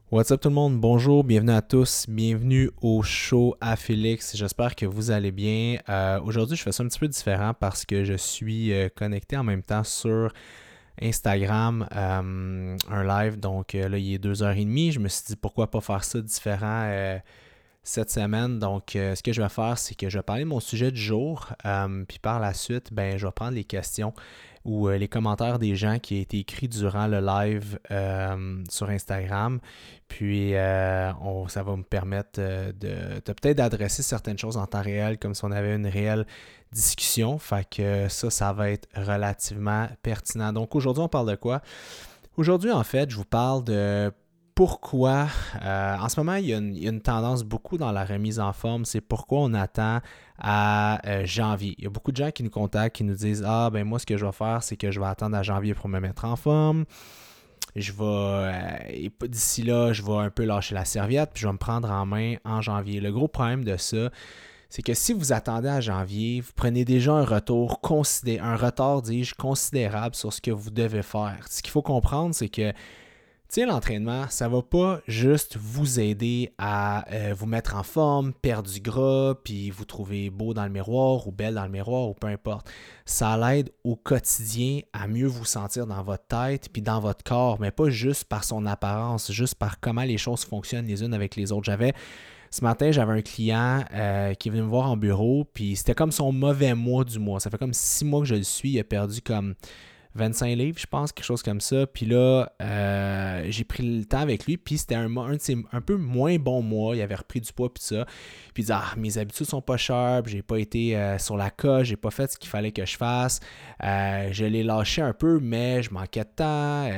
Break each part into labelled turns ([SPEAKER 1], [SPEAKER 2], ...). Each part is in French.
[SPEAKER 1] What's up tout le monde, bonjour, bienvenue à tous, bienvenue au show à Félix, j'espère que vous allez bien. Aujourd'hui je fais ça un petit peu différent parce que je suis connecté en même temps sur Instagram, un live, donc là il est 2h30, je me suis dit pourquoi pas faire ça différent cette semaine. Donc ce que je vais faire c'est que je vais parler de mon sujet du jour, puis par la suite je vais prendre les questions ou les commentaires des gens qui ont été écrits durant le live sur Instagram. Puis ça va me permettre de peut-être d'adresser certaines choses en temps réel comme si on avait une réelle discussion. Fait que ça va être relativement pertinent. Donc aujourd'hui, on parle de quoi? Aujourd'hui, en fait, je vous parle de pourquoi, en ce moment, il y a une tendance beaucoup dans la remise en forme, c'est pourquoi on attend à janvier. Il y a beaucoup de gens qui nous contactent, qui nous disent « Ah, ben moi, ce que je vais faire, c'est que je vais attendre à janvier pour me mettre en forme. Je vais, d'ici là, je vais un peu lâcher la serviette, puis je vais me prendre en main en janvier. » Le gros problème de ça, c'est que si vous attendez à janvier, vous prenez déjà un retard, dis-je, considérable sur ce que vous devez faire. Ce qu'il faut comprendre, c'est que l'entraînement, ça va pas juste vous aider à vous mettre en forme, perdre du gras, puis vous trouver beau dans le miroir ou belle dans le miroir ou peu importe. Ça l'aide au quotidien à mieux vous sentir dans votre tête puis dans votre corps, mais pas juste par son apparence, juste par comment les choses fonctionnent les unes avec les autres. Ce matin, j'avais un client qui est venu me voir en bureau, puis c'était comme son mauvais mois du mois. Ça fait comme 6 mois que je le suis, il a perdu comme 25 livres, je pense, quelque chose comme ça. Puis là, j'ai pris le temps avec lui, puis c'était un de ses un peu moins bons mois. Il avait repris du poids, puis ça. Puis il disait, mes habitudes sont pas sharp, j'ai pas été sur la coche, j'ai pas fait ce qu'il fallait que je fasse. Je l'ai lâché un peu, mais je manquais de temps.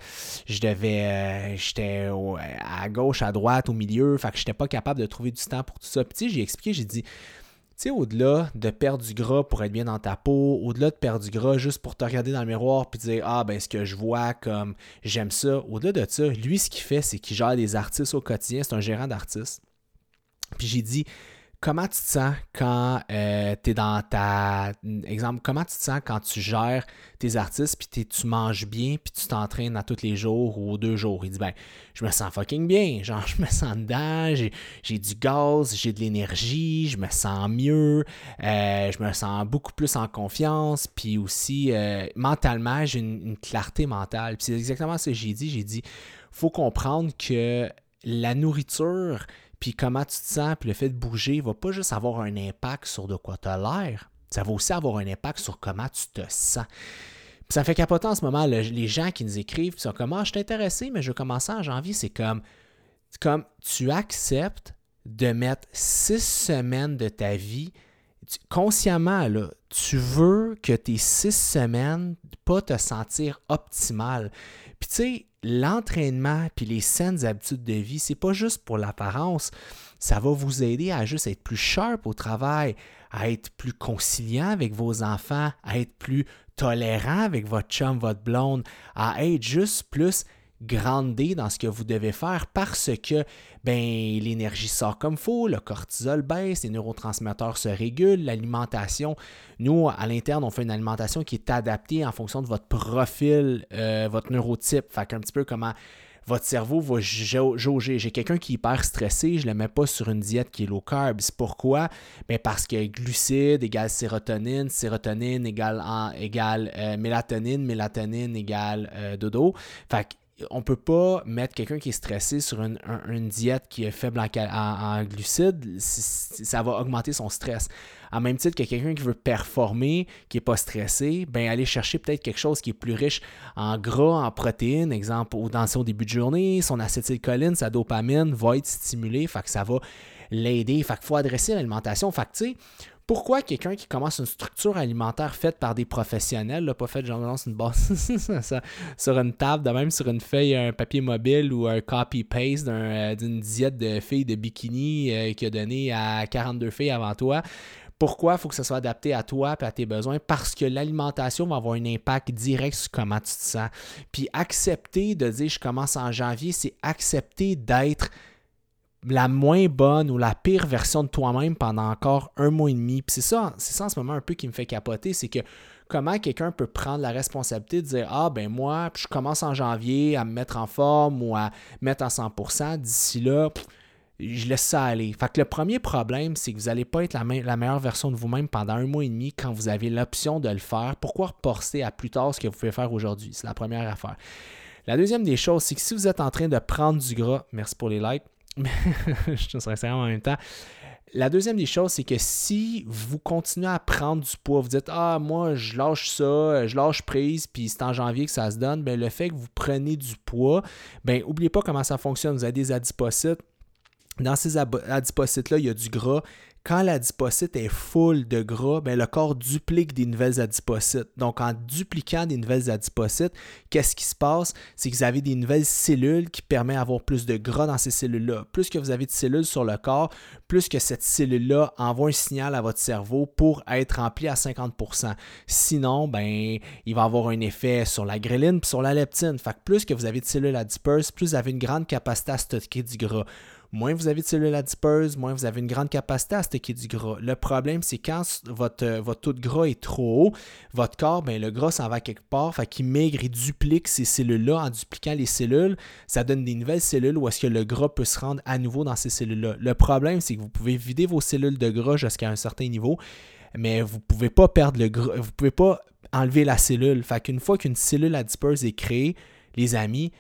[SPEAKER 1] J'étais à gauche, à droite, au milieu, fait que j'étais pas capable de trouver du temps pour tout ça. Puis tu sais, j'ai expliqué, j'ai dit, tu sais, au-delà de perdre du gras pour être bien dans ta peau, au-delà de perdre du gras juste pour te regarder dans le miroir puis dire ah ben ce que je vois comme j'aime ça, au-delà de ça, lui ce qu'il fait c'est qu'il gère des artistes au quotidien, c'est un gérant d'artistes. Puis j'ai dit comment tu te sens quand tu es dans ta... Exemple, comment tu te sens quand tu gères tes artistes, puis tu manges bien, puis tu t'entraînes à tous les jours ou aux 2 jours? Il dit, ben, je me sens fucking bien. Genre, je me sens dedans, j'ai du gaz, j'ai de l'énergie, je me sens mieux, je me sens beaucoup plus en confiance, puis aussi, mentalement, j'ai une clarté mentale. Puis c'est exactement ce que j'ai dit. J'ai dit, faut comprendre que la nourriture puis comment tu te sens, puis le fait de bouger va pas juste avoir un impact sur de quoi tu as l'air, ça va aussi avoir un impact sur comment tu te sens. Puis ça fait capoter en ce moment, les gens qui nous écrivent, ils sont comme « Ah, je suis intéressé, mais je vais commencer en janvier. » C'est comme tu acceptes de mettre 6 semaines de ta vie, consciemment, là, tu veux que tes 6 semaines pas te sentir optimal. Puis tu sais, l'entraînement puis les saines habitudes de vie, c'est pas juste pour l'apparence. Ça va vous aider à juste être plus sharp au travail, à être plus conciliant avec vos enfants, à être plus tolérant avec votre chum, votre blonde, à être juste plus grandé dans ce que vous devez faire parce que l'énergie sort comme il faut, le cortisol baisse, les neurotransmetteurs se régulent, l'alimentation. Nous, à l'interne, on fait une alimentation qui est adaptée en fonction de votre profil, votre neurotype. Fait qu'un petit peu comment votre cerveau va jauger. J'ai quelqu'un qui est hyper stressé, je ne le mets pas sur une diète qui est low carb. C'est pourquoi? Parce que glucides égale sérotonine, sérotonine égale mélatonine, mélatonine égale dodo. Fait que on ne peut pas mettre quelqu'un qui est stressé sur une diète qui est faible en glucides, ça va augmenter son stress. En même titre que quelqu'un qui veut performer, qui n'est pas stressé, aller chercher peut-être quelque chose qui est plus riche en gras, en protéines, exemple, au début de journée, son acétylcholine, sa dopamine va être stimulée, fait que ça va l'aider. Fait qu'il faut adresser l'alimentation. Fait que tu sais, pourquoi quelqu'un qui commence une structure alimentaire faite par des professionnels, là, pas faite genre lance une base sur une table, de même sur une feuille, un papier mobile ou un copy-paste d'une diète de filles de bikini qui a donné à 42 filles avant toi? Pourquoi il faut que ça soit adapté à toi et à tes besoins? Parce que l'alimentation va avoir un impact direct sur comment tu te sens. Puis accepter de dire je commence en janvier, c'est accepter d'être la moins bonne ou la pire version de toi-même pendant encore 1 mois et demi. Puis c'est ça en ce moment un peu qui me fait capoter, c'est que comment quelqu'un peut prendre la responsabilité de dire « Ah, ben moi, je commence en janvier à me mettre en forme ou à mettre à 100%, d'ici là, je laisse ça aller. » Fait que le premier problème, c'est que vous n'allez pas être la meilleure version de vous-même pendant 1 mois et demi quand vous avez l'option de le faire. Pourquoi reporter à plus tard ce que vous pouvez faire aujourd'hui? C'est la première affaire. La deuxième des choses, c'est que si vous êtes en train de prendre du gras, merci pour les likes, je te serais en même temps. La deuxième des choses, c'est que si vous continuez à prendre du poids, vous dites « Ah, moi, je lâche ça, je lâche prise, puis c'est en janvier que ça se donne », bien, le fait que vous prenez du poids, bien, n'oubliez pas comment ça fonctionne. Vous avez des adipocytes. Dans ces adipocytes-là, il y a du gras. Quand l'adipocyte est full de gras, bien, le corps duplique des nouvelles adipocytes. Donc, en dupliquant des nouvelles adipocytes, qu'est-ce qui se passe? C'est que vous avez des nouvelles cellules qui permettent d'avoir plus de gras dans ces cellules-là. Plus que vous avez de cellules sur le corps, plus que cette cellule-là envoie un signal à votre cerveau pour être remplie à 50%. Sinon, ben, il va avoir un effet sur la gréline et sur la leptine. Fait que plus que vous avez de cellules adipeuses, plus vous avez une grande capacité à stocker du gras. Moins vous avez de cellules adipeuses, moins vous avez une grande capacité à stocker du gras. Le problème, c'est quand votre taux de gras est trop haut, votre corps, bien, le gras s'en va quelque part, fait qu'il maigre et duplique ces cellules-là. En dupliquant les cellules, ça donne des nouvelles cellules où est-ce que le gras peut se rendre à nouveau dans ces cellules-là. Le problème, c'est que vous pouvez vider vos cellules de gras jusqu'à un certain niveau, mais vous ne pouvez pas perdre le gras, vous ne pouvez pas enlever la cellule. Fait qu'une fois qu'une cellule adipeuse est créée, les amis,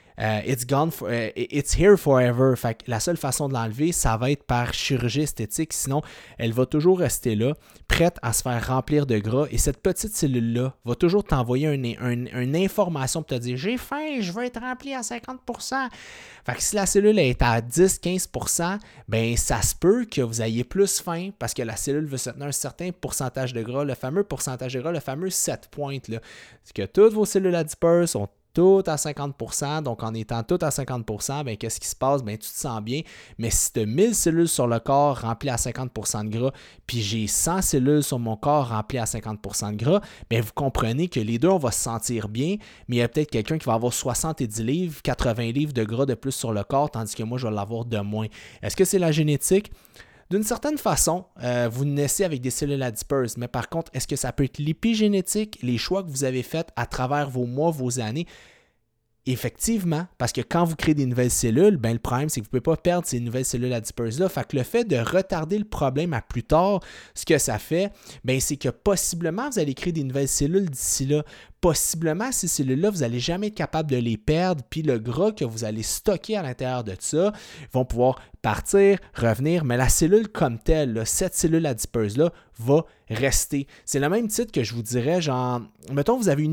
[SPEAKER 1] it's here forever. Fait que la seule façon de l'enlever, ça va être par chirurgie esthétique. Sinon, elle va toujours rester là, prête à se faire remplir de gras. Et cette petite cellule-là va toujours t'envoyer une information pour te dire « J'ai faim, je veux être rempli à 50%. » Fait que si la cellule est à 10-15%, ben ça se peut que vous ayez plus faim parce que la cellule veut se tenir un certain pourcentage de gras, le fameux pourcentage de gras, le fameux 7 pointes. C'est que toutes vos cellules adipeuses sont tout à 50%, donc en étant tout à 50%, bien, qu'est-ce qui se passe? Bien, tu te sens bien, mais si tu as 1000 cellules sur le corps remplies à 50% de gras, puis j'ai 100 cellules sur mon corps remplies à 50% de gras, bien, vous comprenez que les deux, on va se sentir bien, mais il y a peut-être quelqu'un qui va avoir 70 livres, 80 livres de gras de plus sur le corps, tandis que moi, je vais l'avoir de moins. Est-ce que c'est la génétique? D'une certaine façon, vous naissez avec des cellules adipeuses, mais par contre, est-ce que ça peut être l'épigénétique, les choix que vous avez faits à travers vos mois, vos années? Effectivement, parce que quand vous créez des nouvelles cellules, ben le problème, c'est que vous ne pouvez pas perdre ces nouvelles cellules adipeuses-là. Fait que le fait de retarder le problème à plus tard, ce que ça fait, ben c'est que possiblement, vous allez créer des nouvelles cellules d'ici là. Possiblement, ces cellules-là, vous n'allez jamais être capable de les perdre, puis le gras que vous allez stocker à l'intérieur de ça vont pouvoir partir, revenir, mais la cellule comme telle, là, cette cellule adipeuse-là, va rester. C'est le même titre que je vous dirais, genre, mettons, vous avez une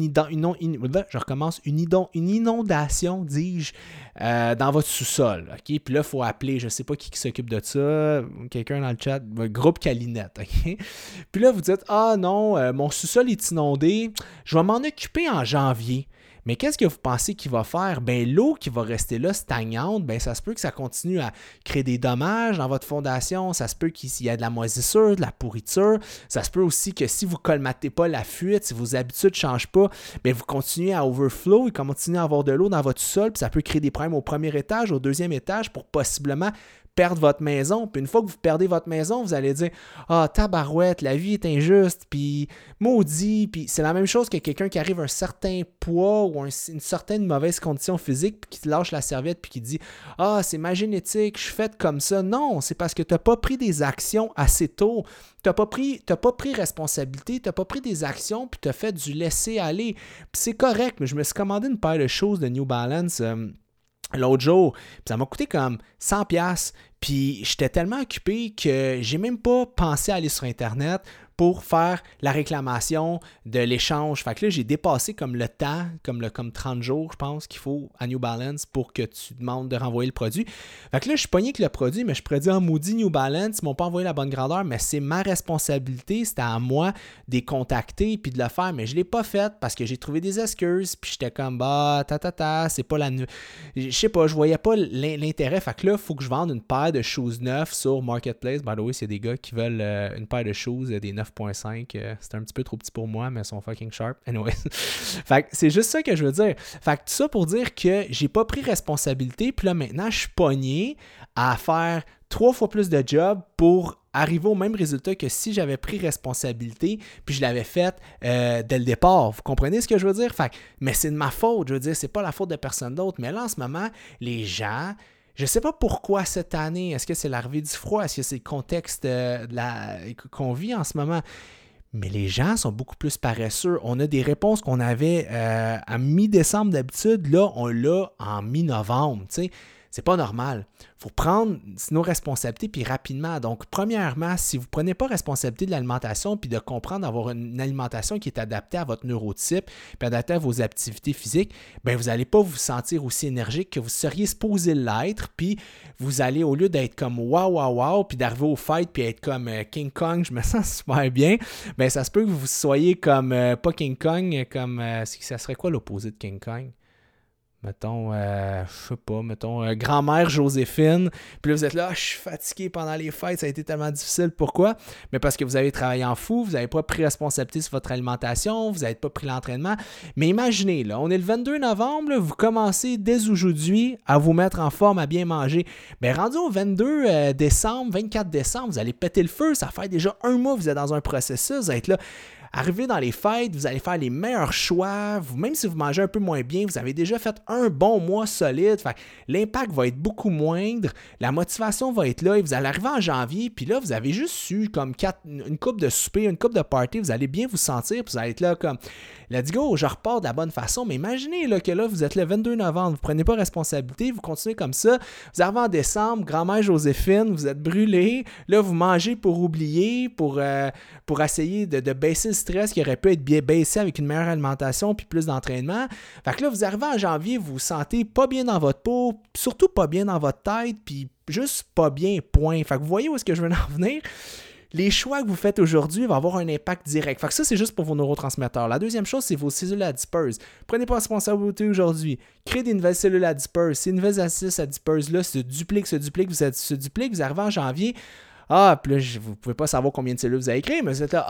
[SPEAKER 1] inondation, dis-je, dans votre sous-sol, OK? Puis là, il faut appeler, je ne sais pas qui s'occupe de ça, quelqu'un dans le chat, groupe Calinette, OK? Puis là, vous dites, ah non, mon sous-sol est inondé, je vais m'en occuper en janvier. Mais qu'est-ce que vous pensez qu'il va faire? Bien, l'eau qui va rester là, stagnante, bien, ça se peut que ça continue à créer des dommages dans votre fondation. Ça se peut qu'il y ait de la moisissure, de la pourriture. Ça se peut aussi que si vous ne colmatez pas la fuite, si vos habitudes ne changent pas, bien, vous continuez à overflow et continuez à avoir de l'eau dans votre sol. Puis ça peut créer des problèmes au premier étage, au deuxième étage pour possiblement perdre votre maison. Puis une fois que vous perdez votre maison, vous allez dire « Ah, tabarouette, la vie est injuste, puis maudit. » Puis c'est la même chose que quelqu'un qui arrive à un certain poids ou une certaine mauvaise condition physique, puis qui lâche la serviette, puis qui dit « Ah, c'est ma génétique, je suis faite comme ça. » Non, c'est parce que tu n'as pas pris des actions assez tôt. Tu n'as pas pris responsabilité, tu n'as pas pris des actions, puis tu as fait du laisser-aller. Puis c'est correct, mais je me suis commandé une paire de choses de New Balance l'autre jour, puis ça m'a coûté comme 100$, puis j'étais tellement occupé que j'ai même pas pensé à aller sur Internet pour faire la réclamation de l'échange. Fait que là, j'ai dépassé comme le temps, comme 30 jours, je pense, qu'il faut à New Balance pour que tu demandes de renvoyer le produit. Fait que là, je suis pogné avec le produit, mais je pourrais dire, maudit New Balance, ils m'ont pas envoyé la bonne grandeur, mais c'est ma responsabilité, c'était à moi de les contacter puis de le faire, mais je l'ai pas fait parce que j'ai trouvé des excuses, puis j'étais comme, c'est pas la... Je sais pas, je voyais pas l'intérêt. Fait que là, il faut que je vende une paire de shoes neufs sur Marketplace. By the way, c'est des gars qui veulent une paire de shoes, des 9.5. C'est un petit peu trop petit pour moi, mais ils sont fucking sharp. Anyway. Fait que c'est juste ça que je veux dire. Fait que tout ça pour dire que j'ai pas pris responsabilité. Puis là, maintenant, je suis pogné à faire 3 fois plus de job pour arriver au même résultat que si j'avais pris responsabilité puis je l'avais fait dès le départ. Vous comprenez ce que je veux dire? Mais c'est de ma faute, je veux dire, c'est pas la faute de personne d'autre. Mais là, en ce moment, les gens, je sais pas pourquoi cette année, est-ce que c'est l'arrivée du froid, est-ce que c'est le contexte qu'on vit en ce moment? Mais les gens sont beaucoup plus paresseux. On a des réponses qu'on avait à mi-décembre d'habitude, là, on l'a en mi-novembre, tu sais. C'est pas normal. Il faut prendre nos responsabilités puis rapidement. Donc, premièrement, si vous ne prenez pas responsabilité de l'alimentation puis de comprendre d'avoir une alimentation qui est adaptée à votre neurotype puis adaptée à vos activités physiques, bien, vous n'allez pas vous sentir aussi énergique que vous seriez supposé l'être. Puis, vous allez, au lieu d'être comme wow, puis d'arriver au fight puis être comme King Kong, je me sens super bien, bien, ça se peut que vous soyez comme, pas King Kong, comme, ça serait quoi l'opposé de King Kong? Mettons, je sais pas, grand-mère Joséphine. Puis là, vous êtes là, je suis fatigué pendant les fêtes, ça a été tellement difficile. Pourquoi? Mais parce que vous avez travaillé en fou, vous n'avez pas pris responsabilité sur votre alimentation, vous n'avez pas pris l'entraînement. Mais imaginez, là, on est le 22 novembre, là, vous commencez dès aujourd'hui à vous mettre en forme, à bien manger. Bien, rendu au 22 décembre, 24 décembre, vous allez péter le feu, ça fait déjà un mois que vous êtes dans un processus, vous êtes là. Arrivé dans les fêtes, vous allez faire les meilleurs choix. Même si vous mangez un peu moins bien, vous avez déjà fait un bon mois solide. Fait, l'impact va être beaucoup moindre. La motivation va être là. Et vous allez arriver en janvier. Puis là, vous avez juste eu comme une coupe de souper, une coupe de party. Vous allez bien vous sentir. Puis vous allez être là comme, let's go, je repars de la bonne façon. Mais imaginez là, que là, vous êtes le 22 novembre. Vous ne prenez pas responsabilité. Vous continuez comme ça. Vous arrivez en décembre, grand-mère Joséphine, vous êtes brûlé. Là, vous mangez pour oublier, pour essayer de baisser le stress qui aurait pu être bien baissé avec une meilleure alimentation puis plus d'entraînement. Fait que là, vous arrivez en janvier, vous vous sentez pas bien dans votre peau, surtout pas bien dans votre tête, puis juste pas bien, point. Fait que vous voyez où est-ce que je veux en venir? Les choix que vous faites aujourd'hui vont avoir un impact direct. Fait que ça, c'est juste pour vos neurotransmetteurs. La deuxième chose, c'est vos cellules adipeuses. Prenez pas responsabilité aujourd'hui. Créez des nouvelles cellules adipeuses. Ces nouvelles cellules adipeuses-là se dupliquent, vous arrivez en janvier. Ah, puis là, vous ne pouvez pas savoir combien de cellules vous avez créées, mais vous êtes là,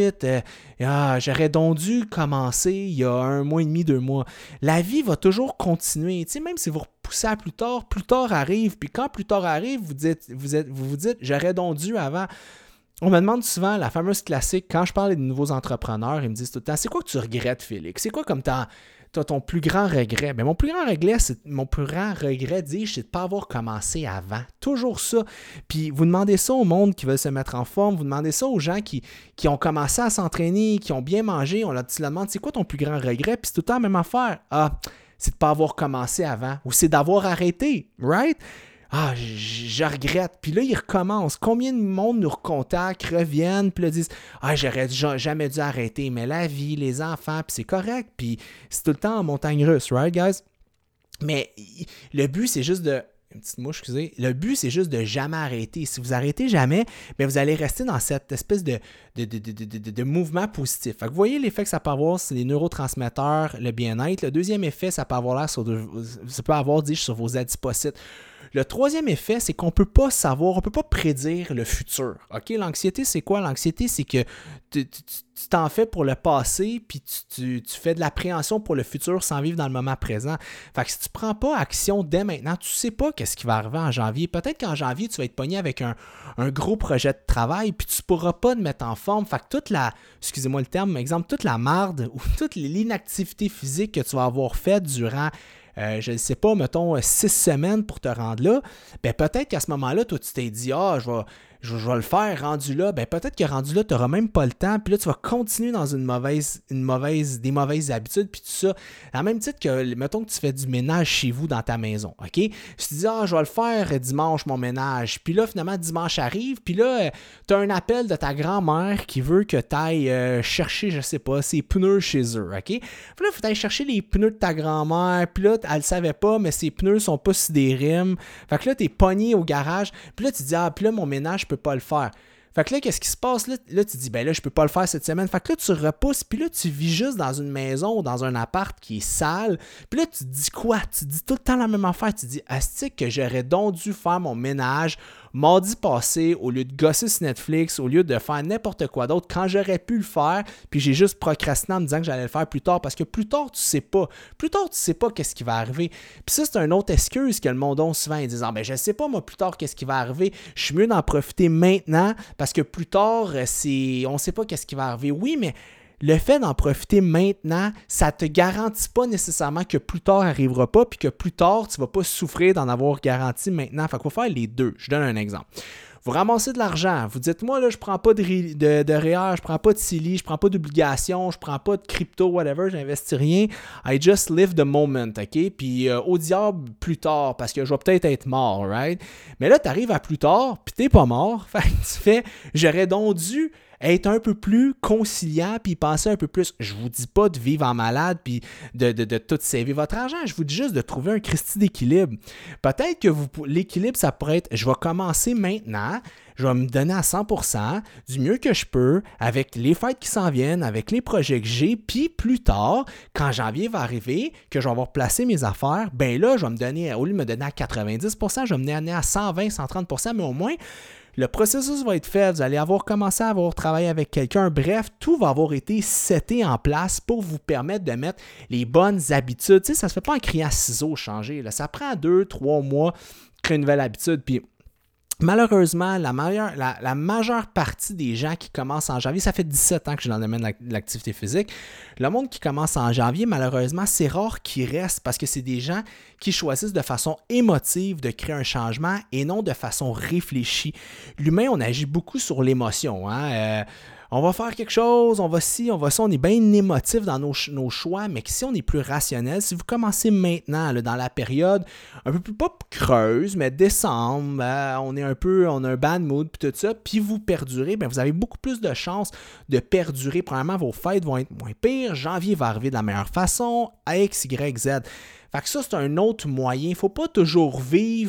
[SPEAKER 1] j'aurais donc dû commencer il y a 1 mois et demi, 2 mois. La vie va toujours continuer. Tu sais, même si vous repoussez à plus tard arrive. Puis quand plus tard arrive, vous vous dites, j'aurais donc dû avant. On me demande souvent la fameuse classique, quand je parle de nouveaux entrepreneurs, ils me disent tout le temps, c'est quoi que tu regrettes, Félix? C'est quoi comme ton plus grand regret? Bien, mon plus grand regret, c'est de ne pas avoir commencé avant. Toujours ça. Puis vous demandez ça au monde qui veut se mettre en forme, vous demandez ça aux gens qui ont commencé à s'entraîner, qui ont bien mangé, on leur demande, c'est quoi ton plus grand regret? Puis c'est tout le temps la même affaire. Ah, c'est de ne pas avoir commencé avant. Ou c'est d'avoir arrêté, right? Ah, je regrette. Puis là, ils recommencent. Combien de monde nous recontactent, reviennent, puis là, disent « Ah, j'aurais jamais dû arrêter. » Mais la vie, les enfants, puis c'est correct. Puis c'est tout le temps en montagne russe, right, guys? Mais le but, c'est juste de... Une petite mouche, excusez. Le but, c'est juste de jamais arrêter. Si vous arrêtez jamais, bien, vous allez rester dans cette espèce de mouvement positif. Fait que vous voyez l'effet que ça peut avoir sur les neurotransmetteurs, le bien-être. Le deuxième effet, ça peut avoir sur vos adipocytes. Le troisième effet, c'est qu'on ne peut pas savoir, on ne peut pas prédire le futur. OK? L'anxiété, c'est quoi? L'anxiété, c'est que tu t'en fais pour le passé, puis tu fais de l'appréhension pour le futur sans vivre dans le moment présent. Fait que si tu ne prends pas action dès maintenant, tu ne sais pas qu'est-ce qui va arriver en janvier. Peut-être qu'en janvier, tu vas être pogné avec un gros projet de travail, puis tu ne pourras pas te mettre en forme. Fait que excusez-moi le terme, mais exemple, toute la marde ou toute l'inactivité physique que tu vas avoir faite durant je ne sais pas, mettons 6 semaines pour te rendre là, bien peut-être qu'à ce moment-là, toi, tu t'es dit, je vais le faire rendu là. Bien peut-être que rendu là, tu n'auras même pas le temps, puis là, tu vas continuer dans des mauvaises habitudes, puis tout ça. À même titre que, mettons que tu fais du ménage chez vous dans ta maison, OK? Tu te dis, je vais le faire dimanche, mon ménage. Puis là, finalement, dimanche arrive, puis là, tu as un appel de ta grand-mère qui veut que tu ailles chercher, je ne sais pas, ses pneus chez eux, OK? Puis là, il faut aller chercher les pneus de ta grand-mère, puis là, elle ne savait pas, mais ses pneus sont pas sur des rimes. Fait que là, tu es pogné au garage, puis là, tu te dis, puis là, mon ménage, je peux pas le faire. Fait que là, qu'est-ce qui se passe? Là, tu te dis, là, je peux pas le faire cette semaine. Fait que là, tu repousses, puis là, tu vis juste dans une maison ou dans un appart qui est sale. Puis là, tu te dis quoi? Tu te dis tout le temps la même affaire. Tu te dis, astique que j'aurais donc dû faire mon ménage mardi passé, au lieu de gosser sur Netflix, au lieu de faire n'importe quoi d'autre, quand j'aurais pu le faire, puis j'ai juste procrastiné en me disant que j'allais le faire plus tard, parce que plus tard, tu sais pas. Plus tard, tu sais pas qu'est-ce qui va arriver. Puis ça, c'est une autre excuse que le monde a souvent. Ils disent, ah ben je sais pas moi plus tard qu'est-ce qui va arriver. Je suis mieux d'en profiter maintenant, parce que plus tard, on sait pas qu'est-ce qui va arriver. Oui, mais le fait d'en profiter maintenant, ça te garantit pas nécessairement que plus tard n'arrivera pas, puis que plus tard, tu vas pas souffrir d'en avoir garanti maintenant. Fait qu'il faut faire les deux. Je donne un exemple. Vous ramassez de l'argent, vous dites, moi, là, je prends pas de REER, je prends pas de CELI, je prends pas d'obligations, je prends pas de crypto, whatever, j'investis rien. I just live the moment, OK? Puis au diable plus tard, parce que je vais peut-être être mort, right? Mais là, tu arrives à plus tard, puis t'es pas mort. Fait que tu fais, j'aurais donc dû être un peu plus conciliant puis penser un peu plus. Je vous dis pas de vivre en malade puis de tout saver votre argent. Je vous dis juste de trouver un Christi d'équilibre. Peut-être que l'équilibre, ça pourrait être, je vais commencer maintenant, je vais me donner à 100% du mieux que je peux avec les fêtes qui s'en viennent, avec les projets que j'ai, puis plus tard, quand janvier va arriver, que je vais avoir placé mes affaires, ben là, je vais me donner, au lieu de me donner à 90%, je vais me donner à 120, 130%, mais au moins, le processus va être fait, vous allez avoir commencé à avoir travaillé avec quelqu'un. Bref, tout va avoir été seté en place pour vous permettre de mettre les bonnes habitudes. Tu sais, ça ne se fait pas en criant à ciseaux changer. Là. Ça prend 2-3 mois de créer une nouvelle habitude. Puis malheureusement, la majeure partie des gens qui commencent en janvier, ça fait 17 ans que je suis dans le domaine de l'activité physique, le monde qui commence en janvier, malheureusement, c'est rare qu'ils restent parce que c'est des gens qui choisissent de façon émotive de créer un changement et non de façon réfléchie. L'humain, on agit beaucoup sur l'émotion, hein? On va faire quelque chose, on va ci, on va ça, on est bien émotif dans nos choix, mais que si on est plus rationnel, si vous commencez maintenant, là, dans la période un peu plus pas creuse, mais décembre, on a un bad mood, puis tout ça, puis vous perdurez, bien, vous avez beaucoup plus de chances de perdurer. Premièrement, vos fêtes vont être moins pires, janvier va arriver de la meilleure façon, à X, Y, Z. Fait que ça, c'est un autre moyen. Il ne faut pas toujours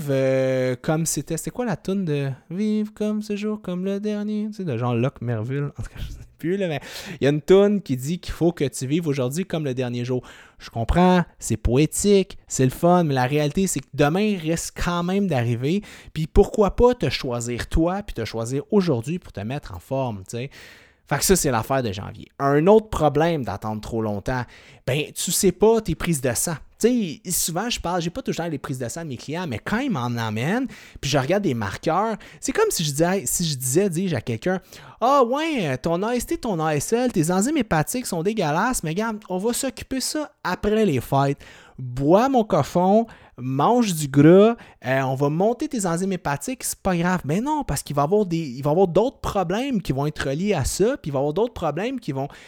[SPEAKER 1] vivre comme c'était. C'était quoi la toune de Vivre comme ce jour, comme le dernier? Tu sais, de Jean-Luc Merville. En tout cas, je ne sais plus, là, mais il y a une toune qui dit qu'il faut que tu vives aujourd'hui comme le dernier jour. Je comprends, c'est poétique, c'est le fun, mais la réalité, c'est que demain risque quand même d'arriver. Puis pourquoi pas te choisir toi, puis te choisir aujourd'hui pour te mettre en forme, tu sais? Fait que ça, c'est l'affaire de janvier. Un autre problème d'attendre trop longtemps, ben tu sais pas tes prises de sang. Tu sais, souvent, j'ai pas toujours les prises de sang de mes clients, mais quand ils m'en amènent, puis je regarde des marqueurs, c'est comme si je disais à quelqu'un, « Ah ouais, ton AST, ton ASL, tes enzymes hépatiques sont dégueulasses, mais regarde, on va s'occuper de ça après les fêtes. Bois mon cochon, mange du gras, on va monter tes enzymes hépatiques, c'est pas grave. » Mais non, parce qu'il va y avoir d'autres problèmes qui vont être reliés à ça, puis il va y avoir d'autres problèmes qui vont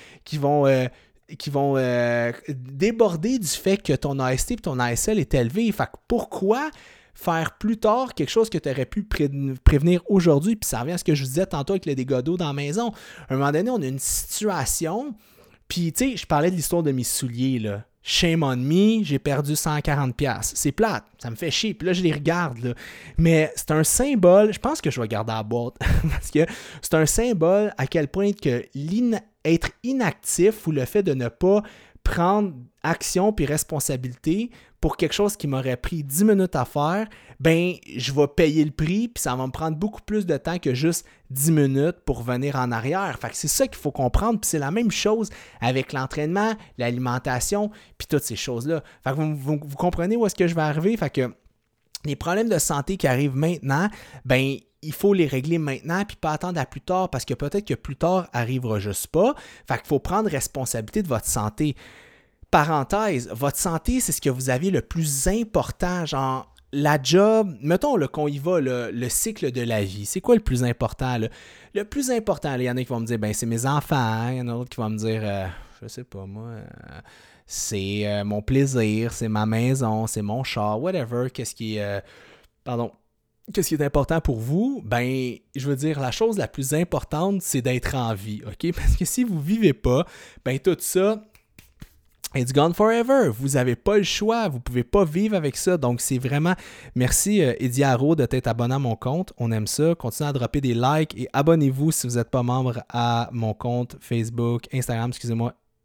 [SPEAKER 1] déborder du fait que ton AST et ton ASL est élevé. Fait que pourquoi faire plus tard quelque chose que tu aurais pu prévenir aujourd'hui? Puis ça revient à ce que je vous disais tantôt avec le dégât d'eau dans la maison. À un moment donné, on a une situation, puis tu sais, je parlais de l'histoire de mes souliers, là. Shame on me, j'ai perdu 140$. C'est plate, ça me fait chier. Puis là, je les regarde, là. Mais c'est un symbole, je pense que je vais garder la boîte, parce que c'est un symbole à quel point que être inactif ou le fait de ne pas prendre action puis responsabilité pour quelque chose qui m'aurait pris 10 minutes à faire, ben je vais payer le prix puis ça va me prendre beaucoup plus de temps que juste 10 minutes pour revenir en arrière. Fait que c'est ça qu'il faut comprendre, puis c'est la même chose avec l'entraînement, l'alimentation, puis toutes ces choses-là. Fait que vous comprenez où est-ce que je vais arriver? Fait que les problèmes de santé qui arrivent maintenant, ben il faut les régler maintenant puis pas attendre à plus tard parce que peut-être que plus tard arrivera juste pas. Fait qu'il faut prendre responsabilité de votre santé. Parenthèse, votre santé, c'est ce que vous avez le plus important, genre la job, mettons là, qu'on y va, le cycle de la vie. C'est quoi le plus important? Là? Le plus important, il y en a qui vont me dire, ben c'est mes enfants, il y en a d'autres qui vont me dire, je sais pas moi, c'est mon plaisir, c'est ma maison, c'est mon char, whatever, qu'est-ce qui est important pour vous? Ben, je veux dire, la chose la plus importante, c'est d'être en vie, OK? Parce que si vous ne vivez pas, ben tout ça, it's gone forever. Vous n'avez pas le choix. Vous ne pouvez pas vivre avec ça. Donc, c'est vraiment... Merci, Eddie Haro, de t'être abonné à mon compte. On aime ça. Continuez à dropper des likes et abonnez-vous si vous n'êtes pas membre à mon compte Facebook, Instagram,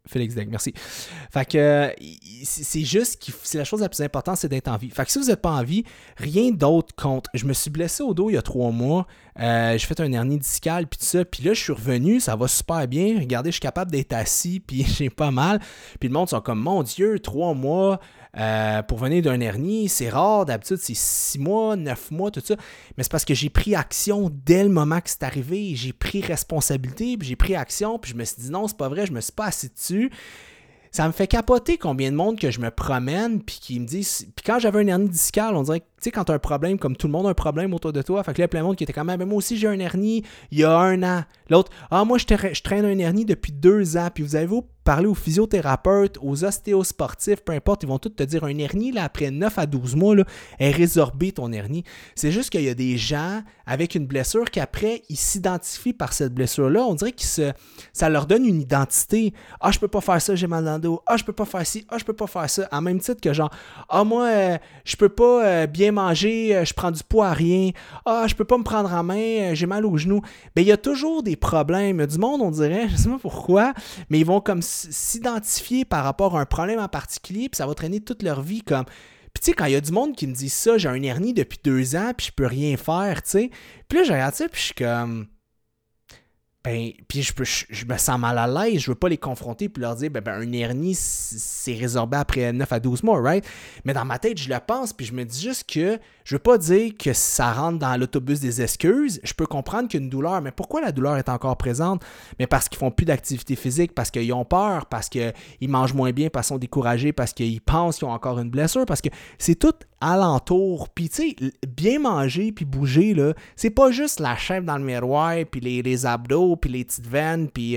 [SPEAKER 1] Félix Deck, merci. Fait que c'est juste c'est la chose la plus importante, c'est d'être en vie. Fait que si vous n'êtes pas en vie, rien d'autre compte. Je me suis blessé au dos il y a 3 mois. J'ai fait un hernie discale puis tout ça. Puis là, je suis revenu, ça va super bien. Regardez, je suis capable d'être assis puis j'ai pas mal. Puis le monde sont comme, mon Dieu, 3 mois pour venir d'un hernie, c'est rare. D'habitude, c'est 6 mois, 9 mois, tout ça. Mais c'est parce que j'ai pris action dès le moment que c'est arrivé. J'ai pris responsabilité, puis j'ai pris action, puis je me suis dit non, c'est pas vrai, je me suis pas assis dessus. Ça me fait capoter combien de monde que je me promène puis qui me disent... Puis quand j'avais un hernie discale, on dirait que, tu sais, quand tu as un problème, comme tout le monde a un problème autour de toi, fait que là, il y a plein de monde qui était quand même, moi aussi j'ai un hernie il y a 1 an. L'autre, moi je traîne un hernie depuis 2 ans, puis vous avez parler aux physiothérapeutes, aux ostéosportifs, peu importe, ils vont tous te dire un hernie, là, après 9 à 12 mois, là, est résorbé ton hernie. C'est juste qu'il y a des gens avec une blessure qu'après, ils s'identifient par cette blessure-là. On dirait que ça leur donne une identité. Ah, je peux pas faire ça, j'ai mal dans le dos. Ah, je peux pas faire ci. Ah, je peux pas faire ça. En même titre que genre, moi, je peux pas bien manger, je prends du poids à rien. Ah, je peux pas me prendre en main, j'ai mal aux genoux. Ben, il y a toujours des problèmes. Il y a du monde, on dirait, je sais pas pourquoi, mais ils vont comme s'identifier par rapport à un problème en particulier, puis ça va traîner toute leur vie comme... Puis tu sais, quand il y a du monde qui me dit ça, j'ai un hernie depuis 2 ans, puis je peux rien faire, tu sais. Puis là, je regarde ça, puis je suis comme... Puis je me sens mal à l'aise, je veux pas les confronter puis leur dire, un hernie, c'est résorbé après 9 à 12 mois, right? Mais dans ma tête, je le pense, puis je me dis juste que je veux pas dire que ça rentre dans l'autobus des excuses. Je peux comprendre qu'il y a une douleur, mais pourquoi la douleur est encore présente? Mais parce qu'ils font plus d'activité physique, parce qu'ils ont peur, parce qu'ils mangent moins bien, parce qu'ils sont découragés, parce qu'ils pensent qu'ils ont encore une blessure, parce que c'est tout alentour. Puis tu sais, bien manger puis bouger, là, c'est pas juste la chaîne dans le miroir, puis les abdos, puis les petites veines, puis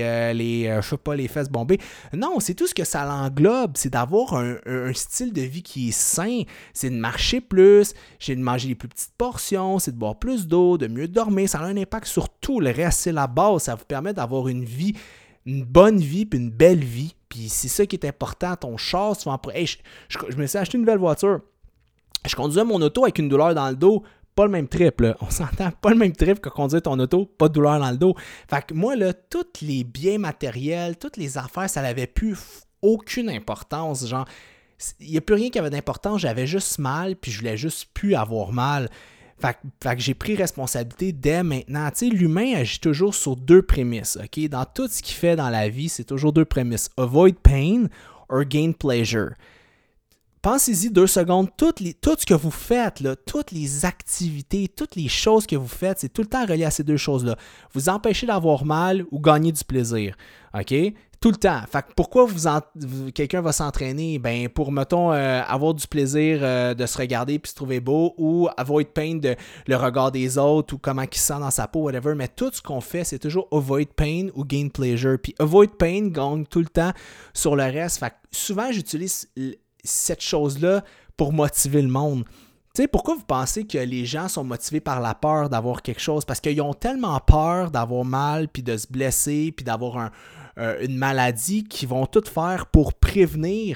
[SPEAKER 1] les fesses bombées. Non, c'est tout ce que ça l'englobe. C'est d'avoir un style de vie qui est sain. C'est de marcher plus, c'est de manger les plus petites portions, c'est de boire plus d'eau, de mieux dormir. Ça a un impact sur tout. Le reste, c'est la base. Ça vous permet d'avoir une vie, une bonne vie, puis une belle vie. Puis c'est ça qui est important. Ton char, tu vas en... Hey, je me suis acheté une nouvelle voiture. Je conduisais mon auto avec une douleur dans le dos. Pas le même trip, là. On s'entend, pas le même trip que conduire ton auto, pas de douleur dans le dos. Fait que moi, là, tous les biens matériels, toutes les affaires, ça n'avait plus aucune importance. Genre, il n'y a plus rien qui avait d'importance, j'avais juste mal, puis je voulais juste plus avoir mal. Fait que j'ai pris responsabilité dès maintenant. Tu sais, l'humain agit toujours sur 2 prémices, OK? Dans tout ce qu'il fait dans la vie, c'est toujours 2 prémices. Avoid pain or gain pleasure. Pensez-y 2 secondes, tout ce que vous faites, là, toutes les activités, toutes les choses que vous faites, c'est tout le temps relié à ces 2 choses-là. Vous empêchez d'avoir mal ou gagner du plaisir. OK? Tout le temps. Fait que pourquoi quelqu'un va s'entraîner? Ben pour, mettons, avoir du plaisir de se regarder puis se trouver beau, ou avoid pain de le regard des autres, ou comment il se sent dans sa peau, whatever. Mais tout ce qu'on fait, c'est toujours avoid pain ou gain pleasure. Puis avoid pain gagne tout le temps sur le reste. Fait que souvent, j'utilise cette chose-là pour motiver le monde. Tu sais, pourquoi vous pensez que les gens sont motivés par la peur d'avoir quelque chose? Parce qu'ils ont tellement peur d'avoir mal, puis de se blesser, puis d'avoir une maladie qu'ils vont tout faire pour prévenir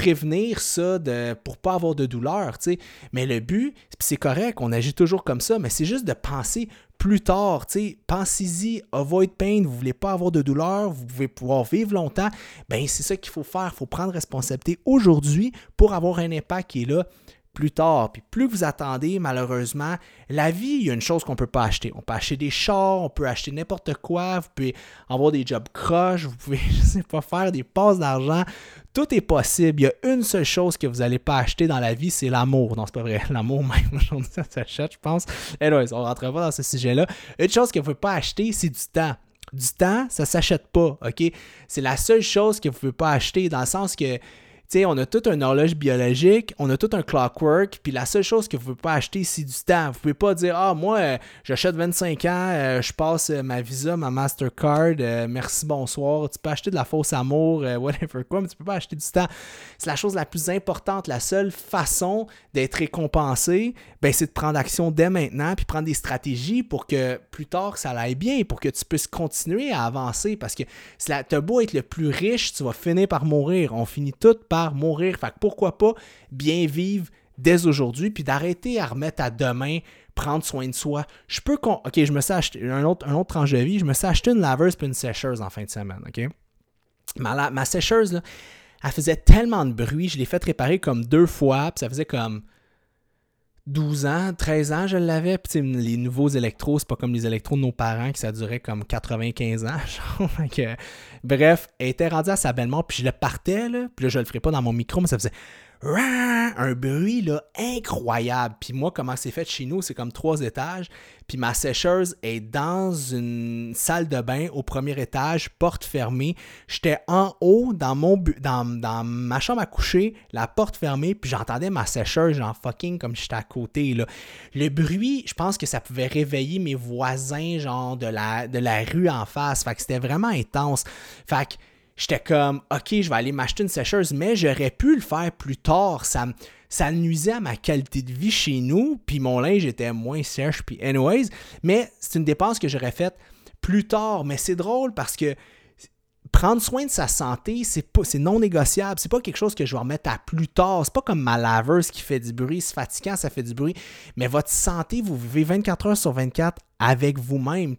[SPEAKER 1] ça pour pas avoir de douleur, tu sais. Mais le but, c'est correct, on agit toujours comme ça, mais c'est juste de penser plus tard, tu sais. Pensez-y, avoid pain, vous voulez pas avoir de douleur, vous pouvez pouvoir vivre longtemps, ben c'est ça qu'il faut faire, il faut prendre responsabilité aujourd'hui pour avoir un impact qui est là plus tard. Puis plus vous attendez, malheureusement, la vie, il y a une chose qu'on ne peut pas acheter. On peut acheter des chars, on peut acheter n'importe quoi, vous pouvez avoir des jobs croches, vous pouvez, je sais pas, faire des passes d'argent. Tout est possible. Il y a une seule chose que vous n'allez pas acheter dans la vie, c'est l'amour. Non, c'est pas vrai. L'amour, même, aujourd'hui, ça s'achète, je pense. Anyways, on ne rentrera pas dans ce sujet-là. Une chose que vous ne pouvez pas acheter, c'est du temps. Du temps, ça ne s'achète pas, OK? C'est la seule chose que vous ne pouvez pas acheter, dans le sens que tu sais, on a toute une horloge biologique, on a tout un clockwork, puis la seule chose que vous ne pouvez pas acheter, c'est du temps. Vous ne pouvez pas dire « Ah, moi, j'achète 25 ans, je passe ma Visa, ma Mastercard, merci, bonsoir. » Tu peux acheter de la fausse amour, whatever quoi, mais tu ne peux pas acheter du temps. C'est la chose la plus importante. La seule façon d'être récompensé, ben, c'est de prendre action dès maintenant, puis prendre des stratégies pour que plus tard, ça aille bien, pour que tu puisses continuer à avancer. Parce que tu as beau être le plus riche, tu vas finir par mourir. On finit tout par mourir. Fait que pourquoi pas bien vivre dès aujourd'hui, puis d'arrêter à remettre à demain, prendre soin de soi. OK, je me suis acheté un autre tranche de vie, je me suis acheté une laveuse puis une sécheuse en fin de semaine, OK? Ma sécheuse, là, elle faisait tellement de bruit, je l'ai fait réparer comme 2 fois, puis ça faisait comme 12 ans, 13 ans, je l'avais. Puis les nouveaux électros, c'est pas comme les électros de nos parents, que ça durait comme 95 ans. Genre. Bref, elle était rendue à sa belle-mort, puis je le partais, là, puis là, je le ferais pas dans mon micro, mais ça faisait un bruit là, incroyable. Puis moi, comment c'est fait chez nous, c'est comme 3 étages. Puis ma sécheuse est dans une salle de bain au premier étage, porte fermée. J'étais en haut dans ma chambre à coucher, la porte fermée, puis j'entendais ma sécheuse genre fucking comme j'étais à côté. Là. Le bruit, je pense que ça pouvait réveiller mes voisins genre de la rue en face. Fait que c'était vraiment intense. Fait que j'étais comme, OK, je vais aller m'acheter une sécheuse, mais j'aurais pu le faire plus tard. Ça nuisait à ma qualité de vie chez nous, puis mon linge était moins sèche, puis anyways. Mais c'est une dépense que j'aurais faite plus tard. Mais c'est drôle parce que prendre soin de sa santé, c'est non négociable. C'est pas quelque chose que je vais remettre à plus tard. C'est pas comme ma laveuse qui fait du bruit. C'est fatigant, ça fait du bruit. Mais votre santé, vous vivez 24 heures sur 24 avec vous-même.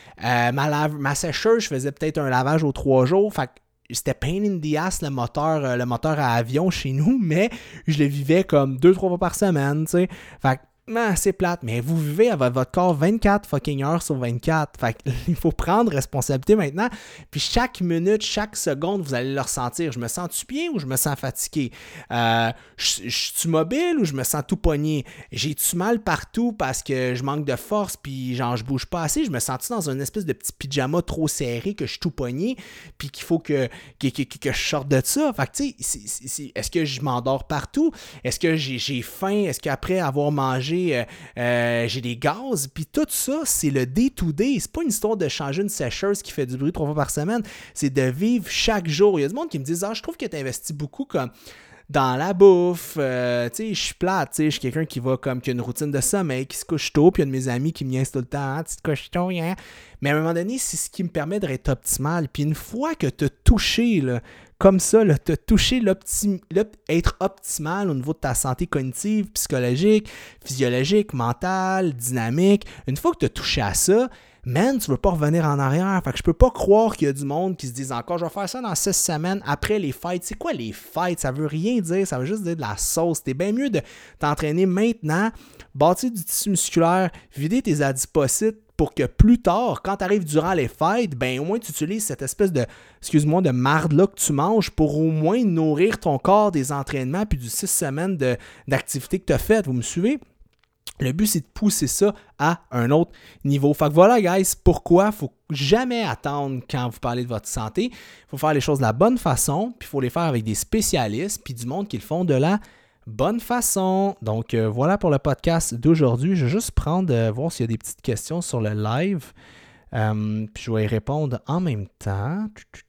[SPEAKER 1] Ma sécheuse, je faisais peut-être un lavage aux 3 jours. Fait que c'était pain in the ass le moteur à avion chez nous, mais je le vivais comme 2-3 fois par semaine, tu sais. Fait que c'est plate, mais vous vivez avec votre corps 24 fucking heures sur 24. Fait qu'il faut prendre responsabilité maintenant. Puis chaque minute, chaque seconde, vous allez le ressentir. Je me sens-tu bien ou je me sens fatigué? Je suis mobile ou je me sens tout pogné? J'ai-tu mal partout parce que je manque de force puis genre je bouge pas assez? Je me sens-tu dans une espèce de petit pyjama trop serré que je suis tout pogné puis qu'il faut que je sorte de ça? Fait que tu sais, est-ce que je m'endors partout? Est-ce que j'ai faim? Est-ce qu'après avoir mangé j'ai des gaz, puis tout ça, c'est le day-to-day. C'est pas une histoire de changer une sécheuse qui fait du bruit 3 fois par semaine, c'est de vivre chaque jour. Il y a du monde qui me dit « Ah, je trouve que tu investis beaucoup comme dans la bouffe, tu sais, je suis plate, tu sais, je suis quelqu'un qui a une routine de sommeil, qui se couche tôt, puis il y a de mes amis qui me niaisent tout le temps, tu te couches tôt, hein? » Mais à un moment donné, c'est ce qui me permet d'être optimal. Puis une fois que tu as touché, là, comme ça, tu as touché être optimal au niveau de ta santé cognitive, psychologique, physiologique, mentale, dynamique, une fois que tu as touché à ça, man, tu veux pas revenir en arrière. Fait que je peux pas croire qu'il y a du monde qui se dise encore, je vais faire ça dans 6 semaines après les fêtes. C'est quoi les fêtes? Ça veut rien dire, ça veut juste dire de la sauce. T'es bien mieux de t'entraîner maintenant, bâtir du tissu musculaire, vider tes adipocytes pour que plus tard, quand tu arrives durant les fêtes, ben au moins tu utilises cette espèce de, de marde-là que tu manges pour au moins nourrir ton corps des entraînements puis du 6 semaines d'activité que tu as faites. Vous me suivez? Le but, c'est de pousser ça à un autre niveau. Fait que voilà, guys, pourquoi il ne faut jamais attendre quand vous parlez de votre santé. Il faut faire les choses de la bonne façon, puis il faut les faire avec des spécialistes, puis du monde qui le font de la bonne façon. Donc, voilà pour le podcast d'aujourd'hui. Je vais juste voir s'il y a des petites questions sur le live. Puis je vais y répondre en même temps.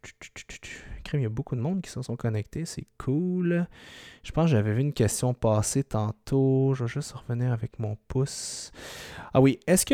[SPEAKER 1] Il y a beaucoup de monde qui se sont connectés. C'est cool. Je pense que j'avais vu une question passer tantôt. Je vais juste revenir avec mon pouce. Ah oui. Est-ce que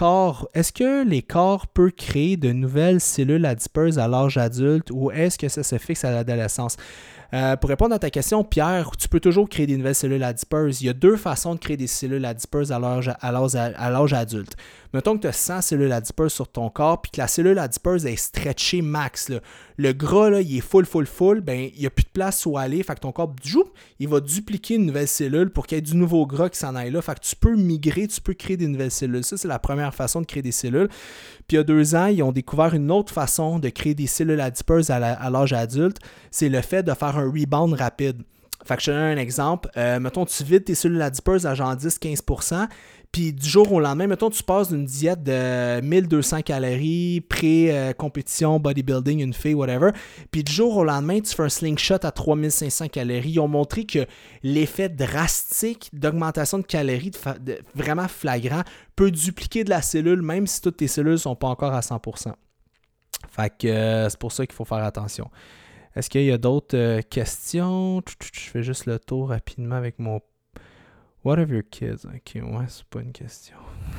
[SPEAKER 1] les corps peuvent créer de nouvelles cellules adipeuses à l'âge adulte ou est-ce que ça se fixe à l'adolescence? Pour répondre à ta question, Pierre, tu peux toujours créer des nouvelles cellules adipeuses. Il y a 2 façons de créer des cellules adipeuses à l'âge adulte. Mettons que tu as 100 cellules adipeuses sur ton corps puis que la cellule adipeuse est stretchée max. Là. Le gras, là, il est full, ben, il n'y a plus de place où aller. Fait que ton corps, il va dupliquer une nouvelle cellule pour qu'il y ait du nouveau gras qui s'en aille là. Fait que tu peux migrer, tu peux créer des nouvelles cellules. Ça, c'est la première façon de créer des cellules. Puis il y a 2 ans, ils ont découvert une autre façon de créer des cellules adipeuses à l'âge adulte. C'est le fait de faire un rebound rapide. Fait que je te donne un exemple. Mettons, tu vides tes cellules adipeuses à genre 10-15%, puis du jour au lendemain, mettons, tu passes d'une diète de 1200 calories, pré-compétition, bodybuilding, une fille, whatever, puis du jour au lendemain, tu fais un slingshot à 3500 calories. Ils ont montré que l'effet drastique d'augmentation de calories vraiment flagrant peut dupliquer de la cellule, même si toutes tes cellules ne sont pas encore à 100%. Fait que c'est pour ça qu'il faut faire attention. Est-ce qu'il y a d'autres questions? Je fais juste le tour rapidement avec mon... What of your kids? Ok, ouais, c'est pas une question.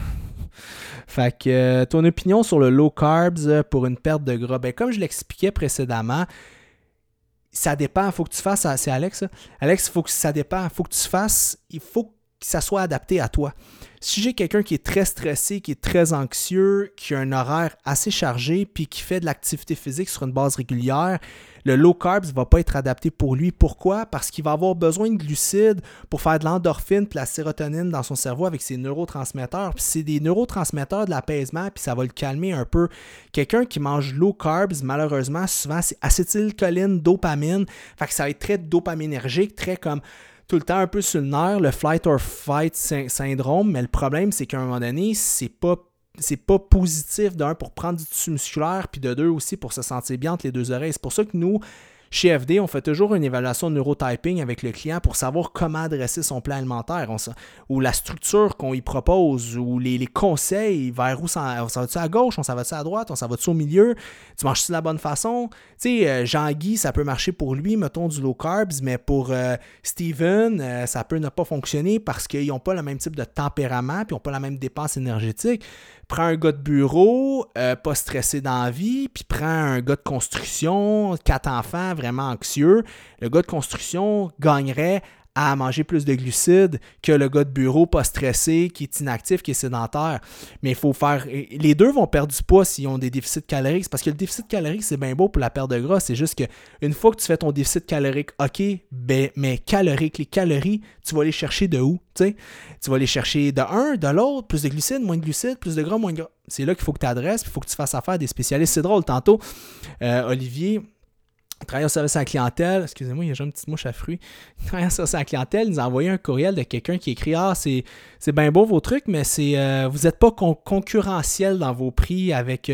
[SPEAKER 1] Fait que ton opinion sur le low carbs pour une perte de gras. Ben, comme je l'expliquais précédemment, ça dépend. Il faut que tu fasses... C'est Alex, ça? Alex, ça dépend. Il faut que tu fasses... Il faut que ça soit adapté à toi. Si j'ai quelqu'un qui est très stressé, qui est très anxieux, qui a un horaire assez chargé, puis qui fait de l'activité physique sur une base régulière, le low carbs ne va pas être adapté pour lui. Pourquoi? Parce qu'il va avoir besoin de glucides pour faire de l'endorphine puis la sérotonine dans son cerveau avec ses neurotransmetteurs. Puis c'est des neurotransmetteurs de l'apaisement, puis ça va le calmer un peu. Quelqu'un qui mange low carbs, malheureusement, souvent, c'est acétylcholine, dopamine. Fait que ça va être très dopaminergique, très comme tout le temps un peu sur le nerf, le flight or fight syndrome. Mais le problème, c'est qu'à un moment donné, c'est pas positif, d'un, pour prendre du tissu musculaire, puis de deux aussi pour se sentir bien entre les deux oreilles. C'est pour ça que nous, chez FD, on fait toujours une évaluation de neurotyping avec le client pour savoir comment adresser son plan alimentaire, ou la structure qu'on y propose, ou les conseils, vers où on s'en va-tu à gauche, on s'en va-tu à droite, on s'en va-tu au milieu, tu manges-tu de la bonne façon? Tu sais, Jean-Guy, ça peut marcher pour lui, mettons du low carbs, mais pour Steven, ça peut ne pas fonctionner parce qu'ils n'ont pas le même type de tempérament, puis ils n'ont pas la même dépense énergétique. Prends un gars de bureau, pas stressé dans la vie, puis prends un gars de construction, 4 enfants, vraiment anxieux. Le gars de construction gagnerait à manger plus de glucides que le gars de bureau pas stressé, qui est inactif, qui est sédentaire. Mais il faut faire... Les deux vont perdre du poids s'ils ont des déficits caloriques. Parce que le déficit calorique, c'est bien beau pour la perte de gras. C'est juste qu'une fois que tu fais ton déficit calorique, OK, mais calorique, les calories, tu vas les chercher de où? Tu vas les chercher de un, de l'autre, plus de glucides, moins de glucides, plus de gras, moins de gras. C'est là qu'il faut que tu adresses, il faut que tu fasses affaire à des spécialistes. C'est drôle, tantôt, Olivier... Travailleur au service à la clientèle, excusez-moi, il y a déjà une petite mouche à fruits. Travailleur au service à la clientèle, il nous a envoyé un courriel de quelqu'un qui écrit « Ah, c'est bien beau vos trucs, mais vous n'êtes pas concurrentiel dans vos prix avec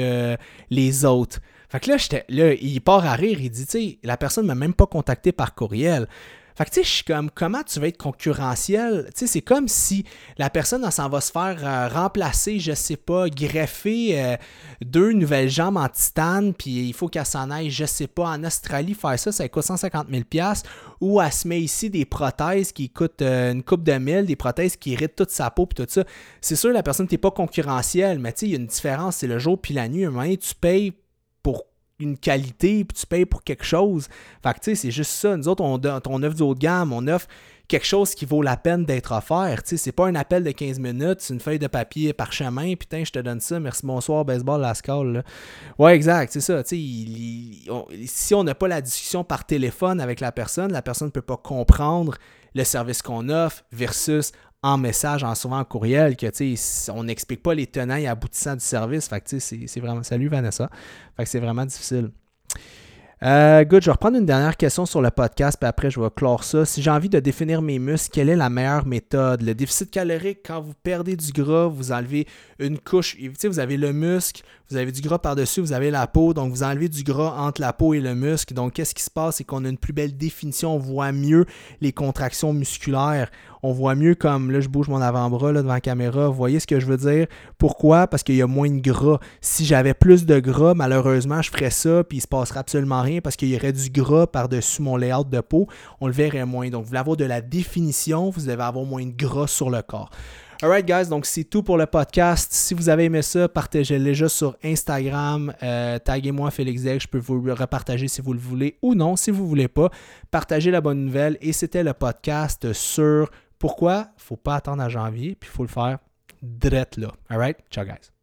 [SPEAKER 1] les autres. » Fait que là, il part à rire, il dit « Tu sais, la personne ne m'a même pas contacté par courriel. » Fait que tu sais, je suis comme, comment tu vas être concurrentiel? Tu sais, c'est comme si la personne, elle s'en va se faire remplacer, je sais pas, greffer 2 nouvelles jambes en titane, puis il faut qu'elle s'en aille, je sais pas, en Australie, faire ça coûte 150 000 $, ou elle se met ici des prothèses qui coûtent une couple de mille, des prothèses qui irritent toute sa peau, puis tout ça. C'est sûr, la personne, t'es pas concurrentielle, mais tu sais, il y a une différence, c'est le jour puis la nuit. À un moment donné, tu payes pour une qualité, puis tu payes pour quelque chose. Fait que tu sais, c'est juste ça. Nous autres, on offre du haut de gamme, on offre quelque chose qui vaut la peine d'être offert. Tu sais, c'est pas un appel de 15 minutes, c'est une feuille de papier parchemin, putain, je te donne ça, merci, bonsoir, baseball, la scale, là. Ouais, exact, c'est ça. Tu sais, si on n'a pas la discussion par téléphone avec la personne ne peut pas comprendre le service qu'on offre versus en message, souvent en courriel, que on n'explique pas les tenants et aboutissants du service. Fait que c'est vraiment... Salut Vanessa. Fait que c'est vraiment difficile. Good, je vais reprendre une dernière question sur le podcast, puis après je vais clore ça. Si j'ai envie de définir mes muscles, quelle est la meilleure méthode? Le déficit calorique, quand vous perdez du gras, vous enlevez une couche. Vous avez le muscle, vous avez du gras par-dessus, vous avez la peau, donc vous enlevez du gras entre la peau et le muscle. Donc qu'est-ce qui se passe? C'est qu'on a une plus belle définition, on voit mieux les contractions musculaires. On voit mieux comme, là je bouge mon avant-bras là, devant la caméra, vous voyez ce que je veux dire? Pourquoi? Parce qu'il y a moins de gras. Si j'avais plus de gras, malheureusement, je ferais ça, puis il ne se passerait absolument rien parce qu'il y aurait du gras par-dessus mon layout de peau, on le verrait moins. Donc vous voulez avoir de la définition, vous devez avoir moins de gras sur le corps. Alright guys, donc c'est tout pour le podcast. Si vous avez aimé ça, partagez-le déjà sur Instagram. Taguez-moi Félix Daigle, je peux vous le repartager si vous le voulez ou non. Si vous ne voulez pas, partagez la bonne nouvelle. Et c'était le podcast sur pourquoi il ne faut pas attendre à janvier, puis il faut le faire drette là. Alright, ciao guys.